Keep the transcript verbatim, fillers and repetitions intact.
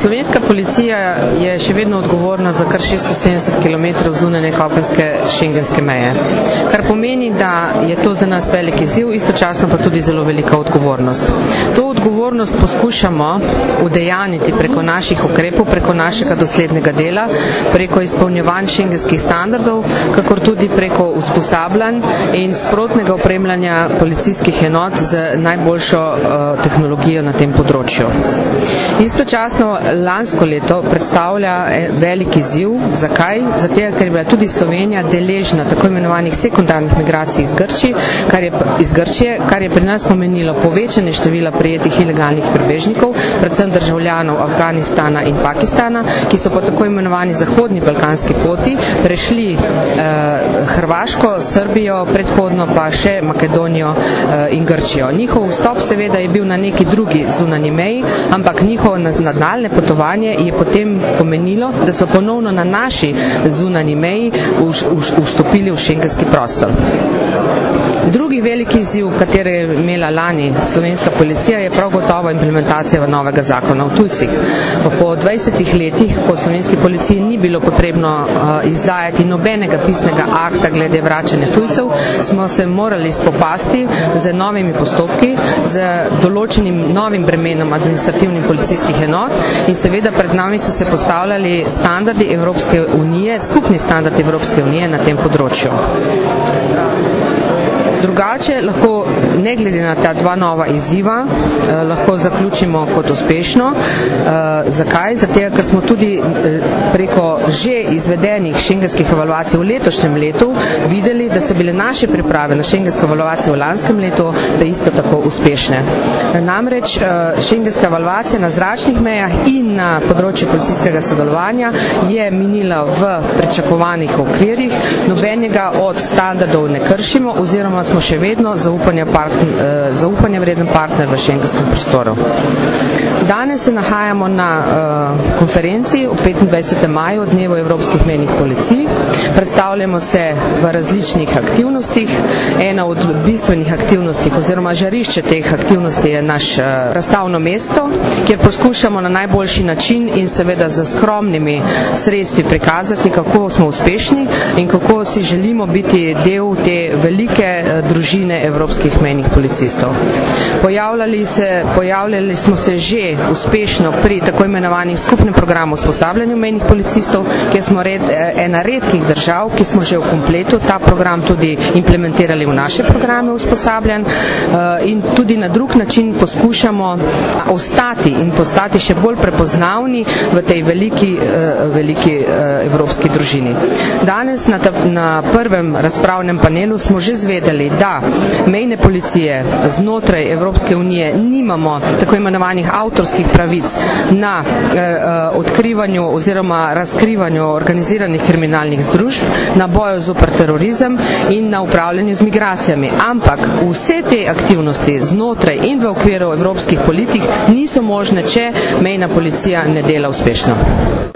Slovenska policija je še vedno odgovorna za kar šeststo sedemdeset kilometrov zunanje kopenske šengenske meje, kar pomeni, da je to za nas velik izziv, istočasno pa tudi zelo velika odgovornost. To odgovornost poskušamo udejaniti preko naših ukrepov, preko našega doslednega dela, preko izpolnjevanj šengenskih standardov, kakor tudi preko usposabljanj in sprotnega opremljanja policijskih enot z najboljšo uh, tehnologijo na tem področju. Istočasno lansko leto predstavlja velik izziv. Zakaj? Zato, ker je bila tudi Slovenija deležna tako imenovanih sekundarnih migracij iz Grčije, kar je, iz Grčije, kar je pri nas pomenilo povečanje števila prejetih ilegalnih prebežnikov, predvsem državljanov Afganistana in Pakistana, ki so po tako imenovani zahodni balkanski poti prešli eh, Hrvaško, Srbijo, predhodno pa še Makedonijo eh, in Grčijo. Njihov vstop seveda je bil na neki drugi zunanji meji, ampak njihovo nadaljne potovanje je potem pomenilo, da so ponovno na naši zunanji meji vstopili v šengenski prostor. Drugi veliki izziv, kateri je imela lani slovenska policija, je prav gotovo implementacija v novega zakona o tujcih. Po dvajsetih letih, ko slovenski policiji ni bilo potrebno uh, izdajati nobenega pisnega akta glede vračanja tujcev, smo se morali spopasti z novimi postopki, z določenim novim bremenom administrativnih policijskih enot in seveda pred nami so se postavljali standardi Evropske unije, skupni standardi Evropske unije na tem področju. Drugače, lahko, ne glede na ta dva nova izziva, eh, lahko zaključimo kot uspešno. Eh, zakaj? Zato, ker smo tudi eh, preko že izvedenih šengenskih evaluacij v letošnjem letu videli, da so bile naše priprave na šengensko evaluacijo v lanskem letu da isto tako uspešne. Namreč eh, šengenska evaluacija na zračnih mejah in na področju policijskega sodelovanja je minila v pričakovanih okvirih, nobenega od standardov ne kršimo oziroma smo še vedno zaupanja, partner, uh, zaupanja vreden partner v šengenskem prostoru. Danes se nahajamo na uh, konferenci o petindvajsetem maju, dnevu evropskih mejnih policij. Predstavljamo se v različnih aktivnostih. Ena od bistvenih aktivnosti oziroma žarišče teh aktivnosti je naš uh, razstavno mesto, kjer poskušamo na najboljši način in seveda z skromnimi sredstvi prikazati, kako smo uspešni in kako si želimo biti del te velike uh, družine evropskih mejnih policistov. Pojavljali, se, pojavljali smo se že uspešno pri tako imenovanih skupnem programu usposabljanju mejnih policistov, kjer smo red, ena redkih držav, ki smo že v kompletu ta program tudi implementirali v naše programe usposabljanj in tudi na drug način poskušamo ostati in postati še bolj prepoznavni v tej veliki, veliki evropski družini. Danes na, ta, na prvem razpravnem panelu smo že zvedeli, da mejne policije znotraj Evropske unije nimamo tako imenovanih avtorskih pravic na eh, odkrivanju oziroma razkrivanju organiziranih kriminalnih združb, na boju zoper terorizem in na upravljanju z migracijami. Ampak vse te aktivnosti znotraj in v okviru evropskih politik niso možne, če mejna policija ne dela uspešno.